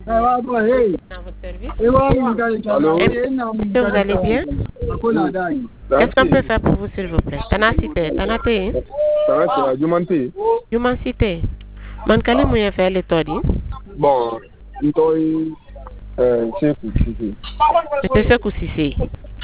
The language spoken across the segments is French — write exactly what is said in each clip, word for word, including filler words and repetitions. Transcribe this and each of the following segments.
Dans votre service. Allô? Est-ce que vous allez bien? Qu'est-ce qu'on peut faire pour vous, s'il vous plaît? Tanacité, Tanate. Tanacité, Jumanté. Jumancité. Man kali mouye fait le todi? Bon, ntoi euh c'est Sissi. C'est ce que Sissi.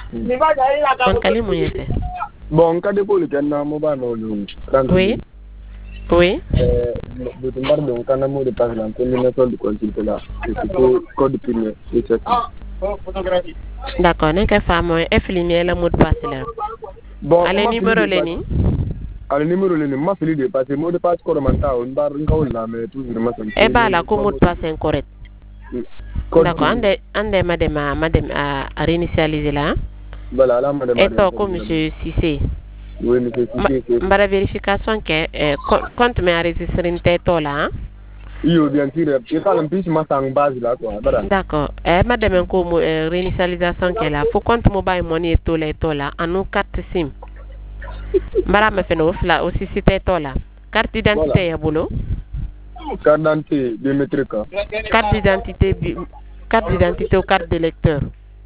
Man kali mouye fait. Bon, quand dépôt le canna mo ba no lu. Oui. Oui. Euh, de tomber donc quand on de par exemple, on est sur le consulté là. C'est pour code primaire, c'est ça. D'accord, n'est que femme est filmé le mot de passe là. Bon, allez numéro leni. Allez numéro leni, ma fili de passer mot de passe corps mental, on bar ngao la mais toujours ma santé. Eh ben là, comme mot de passe incorrect. D'accord, ande ande madame madame à réinitialiser là. Voilà, là madame. Et toi comme monsieur Cissé. Oui, monsieur Cissé. Ma la vérification que compte me enregistrer une tête là. Yo bien sûr, il y a un peu ma sang base là quoi. D'accord. Eh madame comme réinitialisation que là, faut compte mobile money et tout là tout là, en nous carte SIM. Mbara me fait no fla aussi cité to là. Carte d'identité ya boulot. Carte d'identité biométrique. Carte d'identité carte d'identité ou carte d'électeur.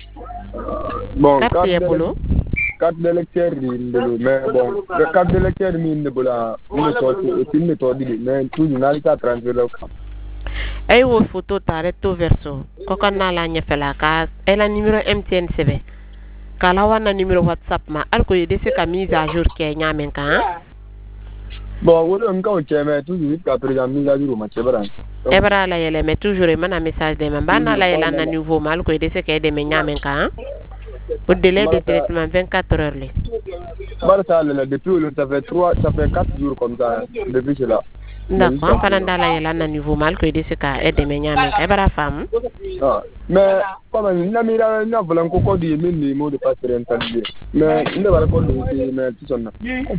Bon, carte ya boulot. Carte d'électeur mais bon, carte d'électeur mi ne bola, ne sorti et puis ne tordi mais tout n'a pas transféré. Ay wo photo tare to verso. Koko na la nyefela ka ela numéro M T N C B. Kala wana numéro WhatsApp ma alko yede se ka mise à jour ke nyamen kan. Bon, wolo nka o cheme toujours ka président mise à jour ma chebara. Ebra la yele mais toujours mana message de man bana la yela na nouveau mal ko yede se ke de me nyamen kan. Au délai de traitement vingt-quatre heures les. Bara ça le depuis ça fait trois ça fait quatre jours comme ça depuis cela. D'accord, pendant la yela na nouveau mal ko yede se ka e de me nyamen kan ebra femme. Ah, mais comme na mira na volan ko ko di min ni mo de passe rental mais ne bara ko do mais tout ça.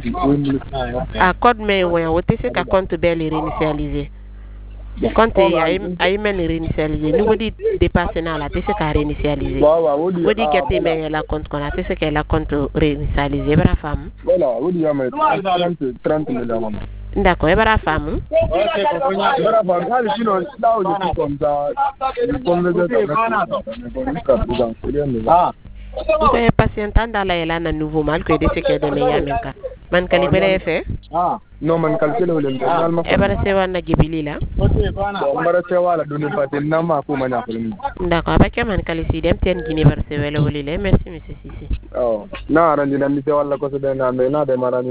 À code mais ouais, wote se ka compte bel réinitialiser. Compte ay ay men réinitialiser. Nous dit dépasser na la te se ka réinitialiser. Wodi gete mais la compte qu'on a te se ka la compte réinitialiser bra femme. Voilà, wodi ya mais trente mille. D'accord, et bara femme. Bara femme, allez sinon là où je suis comme ça. Ah. Ko e patient anda la yela na nouveau mal ko de se ke de me yamenka. Man kalibere fe? Ah, non man calculer le normal. E bara se wana gibili la. Bon, bara se wala doni patel na ma ko manya ko. D'accord, ba ke man kalisi dem ten gini bar se wala wali le. Merci monsieur Sissi. Oh, na randi na mi se wala ko se de na me na de marani.